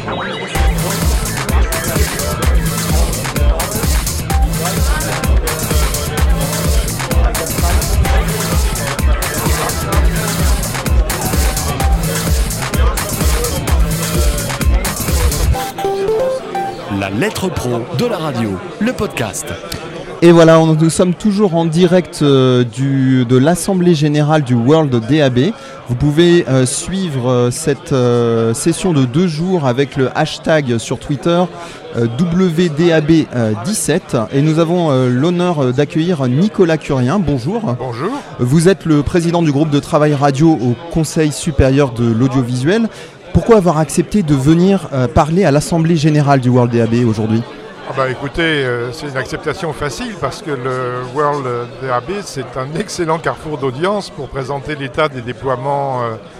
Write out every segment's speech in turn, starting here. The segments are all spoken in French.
La lettre pro de la radio, le podcast. Et voilà, nous sommes toujours en direct de l'Assemblée Générale du World DAB. Vous pouvez suivre cette session de 2 jours avec le hashtag sur Twitter WDAB17. Et nous avons l'honneur d'accueillir Nicolas Curien. Bonjour. Bonjour. Vous êtes le président du groupe de travail radio au Conseil supérieur de l'audiovisuel. Pourquoi avoir accepté de venir parler à l'Assemblée Générale du World DAB aujourd'hui ? Écoutez, c'est une acceptation facile parce que le World DAB, c'est un excellent carrefour d'audience pour présenter l'état des déploiements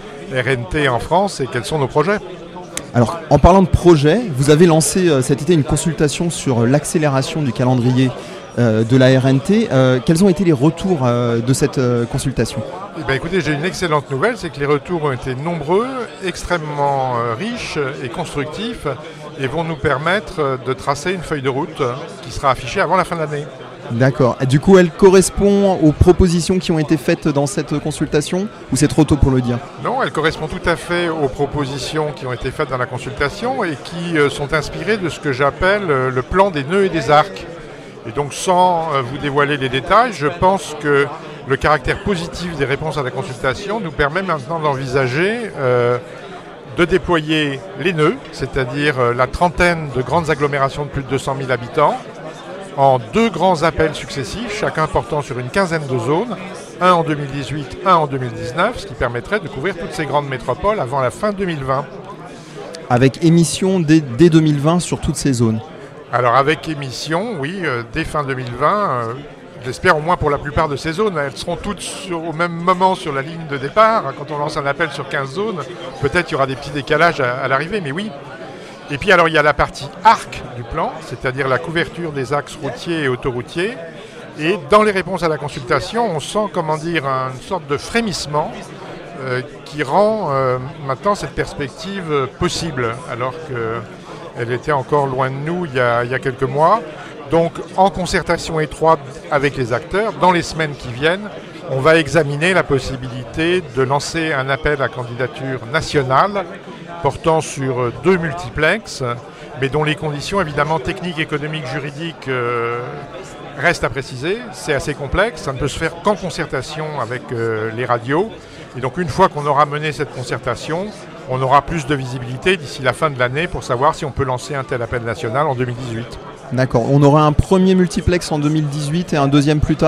RNT en France et quels sont nos projets. Alors, en parlant de projet, vous avez lancé cet été une consultation sur l'accélération du calendrier de la RNT. Quels ont été les retours de cette consultation ? Écoutez, j'ai une excellente nouvelle, c'est que les retours ont été nombreux, extrêmement riches et constructifs et vont nous permettre de tracer une feuille de route qui sera affichée avant la fin de l'année. D'accord. Du coup, elle correspond aux propositions qui ont été faites dans cette consultation ou c'est trop tôt pour le dire ? Non, elle correspond tout à fait aux propositions qui ont été faites dans la consultation et qui sont inspirées de ce que j'appelle le plan des nœuds et des arcs. Et donc, sans vous dévoiler les détails, je pense que le caractère positif des réponses à la consultation nous permet maintenant d'envisager de déployer les nœuds, c'est-à-dire la trentaine de grandes agglomérations de plus de 200 000 habitants, en 2 grands appels successifs, chacun portant sur une quinzaine de zones, un en 2018, un en 2019, ce qui permettrait de couvrir toutes ces grandes métropoles avant la fin 2020. Avec émission dès 2020 sur toutes ces zones ? Alors avec émission, oui, dès fin 2020, j'espère au moins pour la plupart de ces zones. Elles seront toutes au même moment sur la ligne de départ. Quand on lance un appel sur 15 zones, peut-être il y aura des petits décalages à l'arrivée, mais oui. Et puis alors il y a la partie arc du plan, c'est-à-dire la couverture des axes routiers et autoroutiers. Et dans les réponses à la consultation, on sent une sorte de frémissement qui rend maintenant cette perspective possible, alors qu'elle était encore loin de nous il y a quelques mois. Donc, en concertation étroite avec les acteurs, dans les semaines qui viennent, on va examiner la possibilité de lancer un appel à candidature nationale portant sur 2 multiplexes, mais dont les conditions évidemment techniques, économiques, juridiques restent à préciser. C'est assez complexe, ça ne peut se faire qu'en concertation avec les radios. Et donc, une fois qu'on aura mené cette concertation, on aura plus de visibilité d'ici la fin de l'année pour savoir si on peut lancer un tel appel national en 2018. D'accord. On aura un premier multiplex en 2018 et un deuxième plus tard ?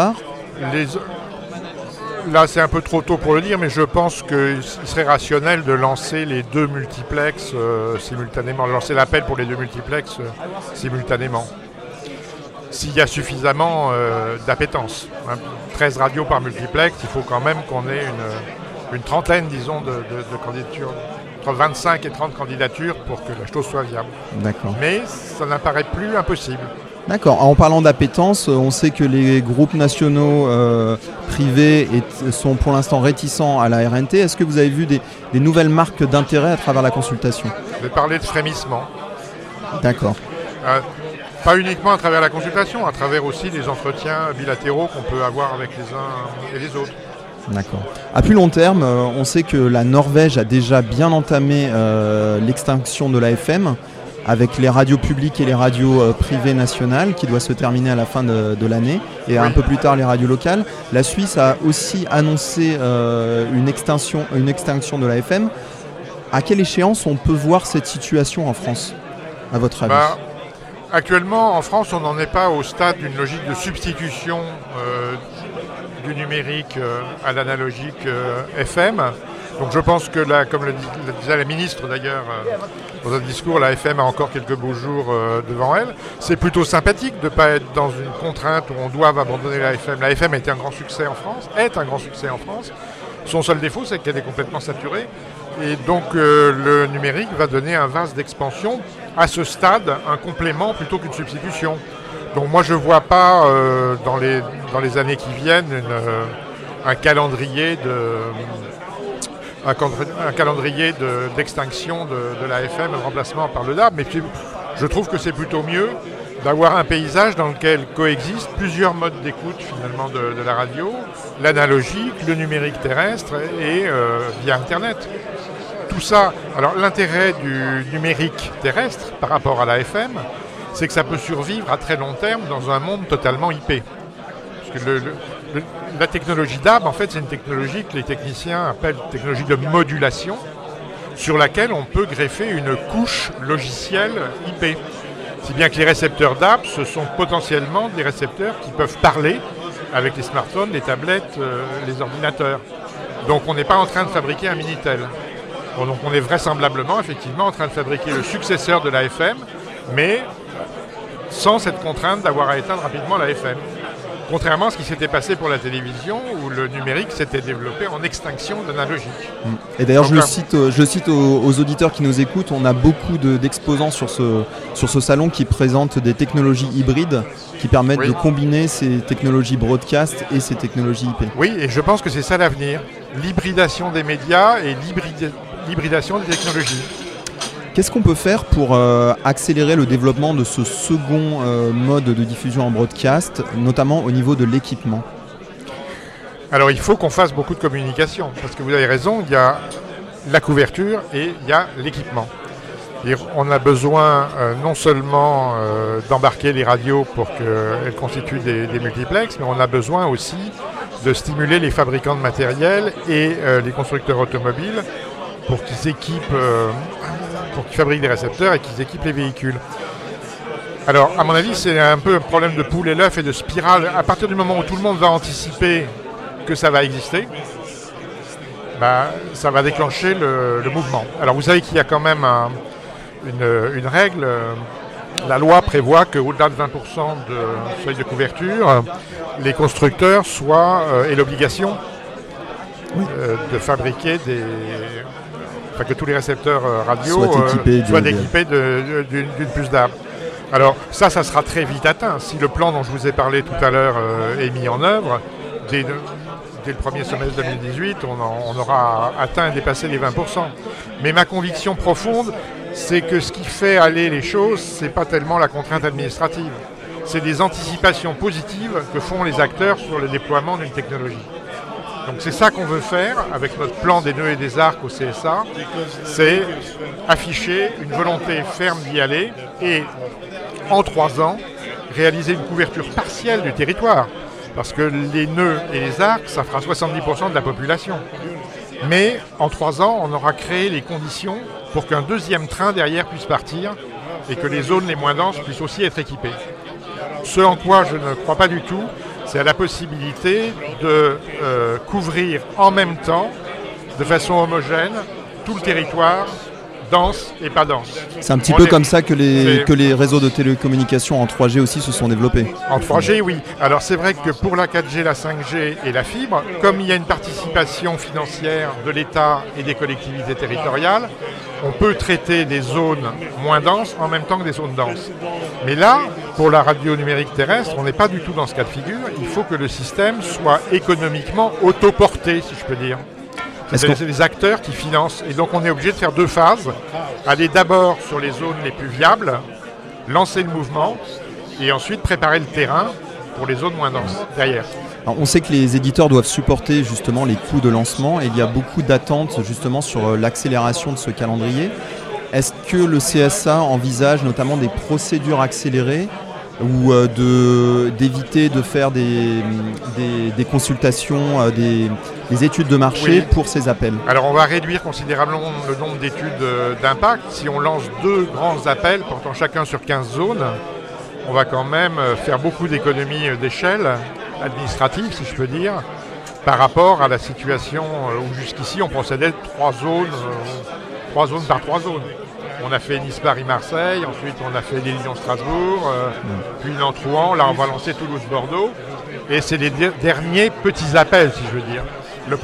Là, c'est un peu trop tôt pour le dire, mais je pense qu'il serait rationnel de lancer les 2 multiplex simultanément, de lancer l'appel pour les 2 multiplex simultanément. S'il y a suffisamment d'appétence. 13 radios par multiplex, il faut quand même qu'on ait une trentaine, disons, de candidatures. Entre 25 et 30 candidatures pour que la chose soit viable. D'accord. Mais ça n'apparaît plus impossible. D'accord. En parlant d'appétence, on sait que les groupes nationaux privés sont pour l'instant réticents à la RNT. Est-ce que vous avez vu des nouvelles marques d'intérêt à travers la consultation ? Je vais parler de frémissement. D'accord. Pas uniquement à travers la consultation, à travers aussi les entretiens bilatéraux qu'on peut avoir avec les uns et les autres. D'accord. À plus long terme, on sait que la Norvège a déjà bien entamé l'extinction de la FM avec les radios publiques et les radios privées nationales qui doit se terminer à la fin de l'année et un peu plus tard les radios locales. La Suisse a aussi annoncé une extinction de la FM. À quelle échéance on peut voir cette situation en France, à votre avis ? Actuellement, en France, on n'en est pas au stade d'une logique de substitution du numérique à l'analogique FM. Donc je pense que, comme le disait la ministre d'ailleurs dans un discours, la FM a encore quelques beaux jours devant elle. C'est plutôt sympathique de ne pas être dans une contrainte où on doit abandonner la FM. La FM est un grand succès en France. Son seul défaut, c'est qu'elle est complètement saturée. Et donc le numérique va donner un vase d'expansion. À ce stade, un complément plutôt qu'une substitution. Donc moi je ne vois pas dans les années qui viennent un calendrier un calendrier d'extinction de la FM, de remplacement par le DAB, mais je trouve que c'est plutôt mieux d'avoir un paysage dans lequel coexistent plusieurs modes d'écoute finalement de la radio, l'analogique, le numérique terrestre et via Internet. Tout ça, alors l'intérêt du numérique terrestre par rapport à la FM, c'est que ça peut survivre à très long terme dans un monde totalement IP. Parce que la technologie DAB, en fait, c'est une technologie que les techniciens appellent technologie de modulation, sur laquelle on peut greffer une couche logicielle IP. Si bien que les récepteurs DAB, ce sont potentiellement des récepteurs qui peuvent parler avec les smartphones, les tablettes, les ordinateurs. Donc on n'est pas en train de fabriquer un Minitel. Donc on est vraisemblablement, effectivement, en train de fabriquer le successeur de la FM, mais sans cette contrainte d'avoir à éteindre rapidement la FM. Contrairement à ce qui s'était passé pour la télévision, où le numérique s'était développé en extinction d'analogique. Et d'ailleurs, je cite aux auditeurs qui nous écoutent, on a beaucoup d'exposants sur ce salon qui présentent des technologies hybrides qui permettent de combiner ces technologies broadcast et ces technologies IP. Oui, et je pense que c'est ça l'avenir. L'hybridation des médias et l'hybridation des technologies. Qu'est-ce qu'on peut faire pour accélérer le développement de ce second mode de diffusion en broadcast, notamment au niveau de l'équipement ? Alors il faut qu'on fasse beaucoup de communication, parce que vous avez raison, il y a la couverture et il y a l'équipement. Et on a besoin non seulement d'embarquer les radios pour qu'elles constituent des multiplexes, mais on a besoin aussi de stimuler les fabricants de matériel et les constructeurs automobiles pour qu'ils s'équipent, pour qu'ils fabriquent des récepteurs et qu'ils équipent les véhicules. Alors, à mon avis, c'est un peu un problème de poule et l'œuf et de spirale. À partir du moment où tout le monde va anticiper que ça va exister, ça va déclencher le mouvement. Alors, vous savez qu'il y a quand même une règle. La loi prévoit qu'au-delà de 20% de seuil de couverture, les constructeurs aient l'obligation de fabriquer que tous les récepteurs radio soient équipés d'une puce DAB. Alors ça sera très vite atteint. Si le plan dont je vous ai parlé tout à l'heure est mis en œuvre, dès le premier semestre 2018, on aura atteint et dépassé les 20%. Mais ma conviction profonde, c'est que ce qui fait aller les choses, c'est pas tellement la contrainte administrative. C'est des anticipations positives que font les acteurs sur le déploiement d'une technologie. Donc c'est ça qu'on veut faire avec notre plan des nœuds et des arcs au CSA, c'est afficher une volonté ferme d'y aller et en 3 ans réaliser une couverture partielle du territoire. Parce que les nœuds et les arcs, ça fera 70% de la population. Mais en 3 ans, on aura créé les conditions pour qu'un deuxième train derrière puisse partir et que les zones les moins denses puissent aussi être équipées. Ce en quoi je ne crois pas du tout, c'est à la possibilité de couvrir en même temps, de façon homogène, tout le territoire, dense et pas dense. C'est un petit peu comme ça que les réseaux de télécommunications en 3G aussi se sont développés. En 3G, oui. Alors c'est vrai que pour la 4G, la 5G et la fibre, comme il y a une participation financière de l'État et des collectivités territoriales, on peut traiter des zones moins denses en même temps que des zones denses. Mais là, pour la radio numérique terrestre, on n'est pas du tout dans ce cas de figure. Il faut que le système soit économiquement autoporté, si je peux dire. C'est les acteurs qui financent. Et donc on est obligé de faire 2 phases. Aller d'abord sur les zones les plus viables, lancer le mouvement, et ensuite préparer le terrain pour les zones moins denses, derrière. Alors, on sait que les éditeurs doivent supporter justement les coûts de lancement et il y a beaucoup d'attentes justement sur l'accélération de ce calendrier. Est-ce que le CSA envisage notamment des procédures accélérées ou d'éviter de faire des consultations, des études de marché pour ces appels? Alors on va réduire considérablement le nombre d'études d'impact. Si on lance 2 grands appels portant chacun sur 15 zones, on va quand même faire beaucoup d'économies d'échelle administrative, si je peux dire, par rapport à la situation où jusqu'ici on procédait de 3 zones par 3 zones. On a fait Nice-Paris-Marseille, ensuite on a fait Lyon-Strasbourg, puis Nantes-Rouen, là on va lancer Toulouse-Bordeaux. Et c'est les derniers petits appels, si je veux dire. Le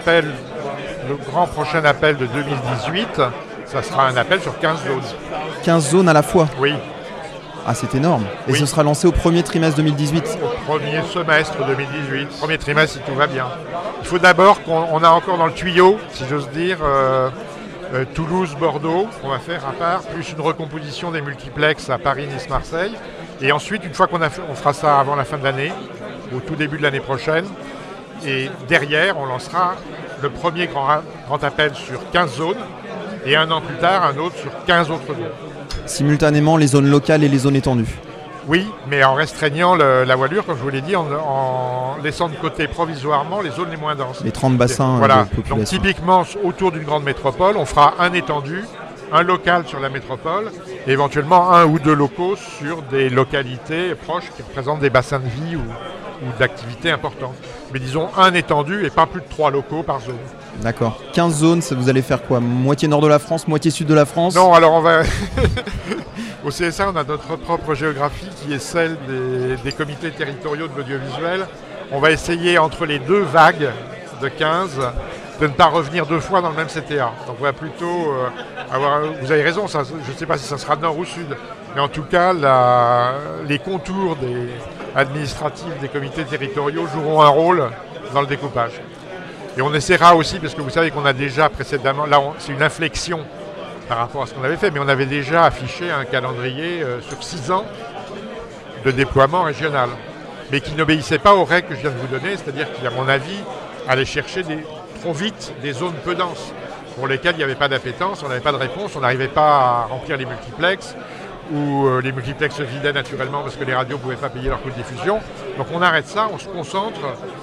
grand prochain appel de 2018, ça sera un appel sur 15 zones. 15 zones à la fois? Oui. Ah, c'est énorme. Et Oui. ce sera lancé au premier trimestre 2018. Au premier semestre 2018, premier trimestre si tout va bien. Il faut d'abord qu'on a encore dans le tuyau, si j'ose dire, Toulouse-Bordeaux, qu'on va faire à part, plus une recomposition des multiplexes à Paris, Nice, Marseille. Et ensuite, une fois on fera ça avant la fin de l'année, au tout début de l'année prochaine. Et derrière, on lancera le premier grand appel sur 15 zones. Et un an plus tard, un autre sur 15 autres zones. Simultanément, les zones locales et les zones étendues. Oui, mais en restreignant la voilure, comme je vous l'ai dit, en laissant de côté provisoirement les zones les moins denses. Les 30 bassins voilà. de population. Donc typiquement, autour d'une grande métropole, on fera un étendu, un local sur la métropole, et éventuellement un ou deux locaux sur des localités proches qui représentent des bassins de vie ou d'activités importantes. Mais disons un étendu et pas plus de 3 locaux par zone. D'accord. 15 zones, vous allez faire quoi? Moitié nord de la France, moitié sud de la France? Non, alors on va... Au CSA, on a notre propre géographie qui est celle des comités territoriaux de l'audiovisuel. On va essayer entre les deux vagues de 15 de ne pas revenir 2 fois dans le même CTA. Donc on va plutôt avoir... Vous avez raison, je ne sais pas si ça sera nord ou sud, mais en tout cas, les contours administratifs des comités territoriaux joueront un rôle dans le découpage. Et on essaiera aussi, parce que vous savez qu'on a déjà précédemment, là c'est une inflexion par rapport à ce qu'on avait fait, mais on avait déjà affiché un calendrier sur 6 ans de déploiement régional, mais qui n'obéissait pas aux règles que je viens de vous donner, c'est-à-dire qui, à mon avis, allait chercher trop vite des zones peu denses, pour lesquelles il n'y avait pas d'appétence, on n'avait pas de réponse, on n'arrivait pas à remplir les multiplexes, ou les multiplexes se vidaient naturellement parce que les radios ne pouvaient pas payer leur coût de diffusion. Donc on arrête ça, on se concentre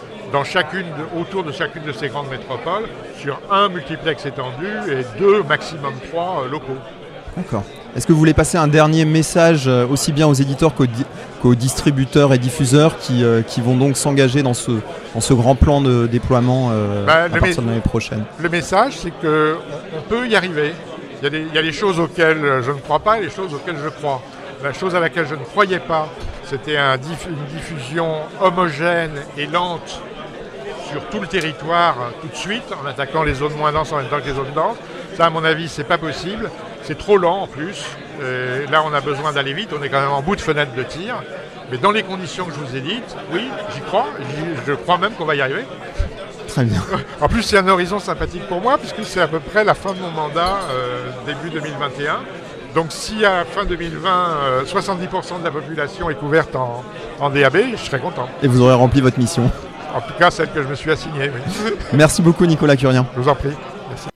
autour de chacune de ces grandes métropoles sur un multiplex étendu et 2, maximum 3 locaux. D'accord. Est-ce que vous voulez passer un dernier message aussi bien aux éditeurs qu'aux distributeurs et diffuseurs qui vont donc s'engager dans ce grand plan de déploiement à partir de l'année prochaine? Le message, c'est qu'on peut y arriver. Il y a des choses auxquelles je ne crois pas et des choses auxquelles je crois. La chose à laquelle je ne croyais pas, c'était une diffusion homogène et lente sur tout le territoire tout de suite, en attaquant les zones moins denses en même temps que les zones denses. Ça, à mon avis, c'est pas possible. C'est trop lent en plus. Là, on a besoin d'aller vite. On est quand même en bout de fenêtre de tir. Mais dans les conditions que je vous ai dites, oui, j'y crois. Je crois même qu'on va y arriver. Très bien. En plus, c'est un horizon sympathique pour moi, puisque c'est à peu près la fin de mon mandat, début 2021. Donc si à fin 2020, 70% de la population est couverte en DAB, je serais content. Et vous aurez rempli votre mission. En tout cas, celle que je me suis assignée. Oui. Merci beaucoup Nicolas Curien. Je vous en prie. Merci.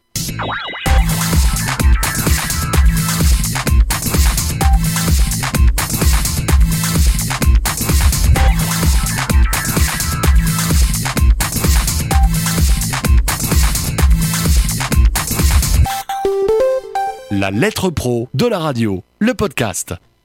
La lettre pro de la radio, le podcast.